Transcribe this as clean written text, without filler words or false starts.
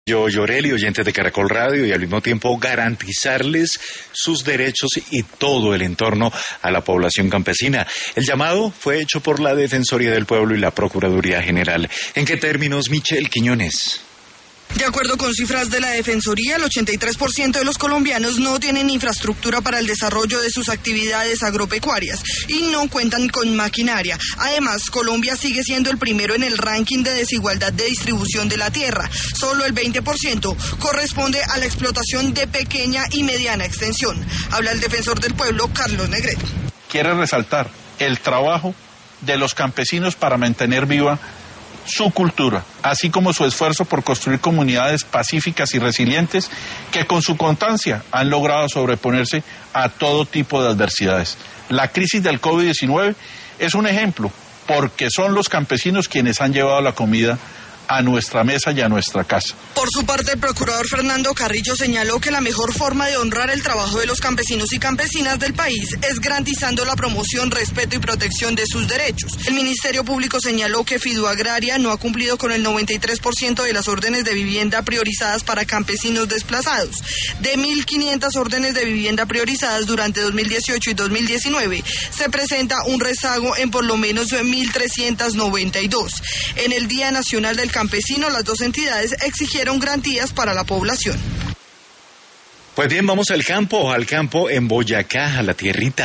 Yo, Llorel, oyentes de Caracol Radio, y al mismo tiempo garantizarles sus derechos y todo el entorno a la población campesina. El llamado fue hecho por la Defensoría del Pueblo y la Procuraduría General. ¿En qué términos, Michelle Quiñones? De acuerdo con cifras de la Defensoría, el 83% de los colombianos no tienen infraestructura para el desarrollo de sus actividades agropecuarias y no cuentan con maquinaria. Además, Colombia sigue siendo el primero en el ranking de desigualdad de distribución de la tierra. Solo el 20% corresponde a la explotación de pequeña y mediana extensión. Habla el defensor del pueblo, Carlos Negrete. Quiere resaltar el trabajo de los campesinos para mantener viva su cultura, así como su esfuerzo por construir comunidades pacíficas y resilientes que con su constancia han logrado sobreponerse a todo tipo de adversidades. La crisis del COVID-19 es un ejemplo, porque son los campesinos quienes han llevado la comida a nuestra mesa y a nuestra casa. Por su parte, el procurador Fernando Carrillo señaló que la mejor forma de honrar el trabajo de los campesinos y campesinas del país es garantizando la promoción, respeto y protección de sus derechos. El Ministerio Público señaló que Fiduagraria no ha cumplido con el 93% de las órdenes de vivienda priorizadas para campesinos desplazados. De 1.500 órdenes de vivienda priorizadas durante 2018 y 2019, se presenta un rezago en por lo menos 1.392. En el Día Nacional del Campesino, las dos entidades exigieron garantías para la población. Pues bien, vamos al campo en Boyacá, a la tierrita.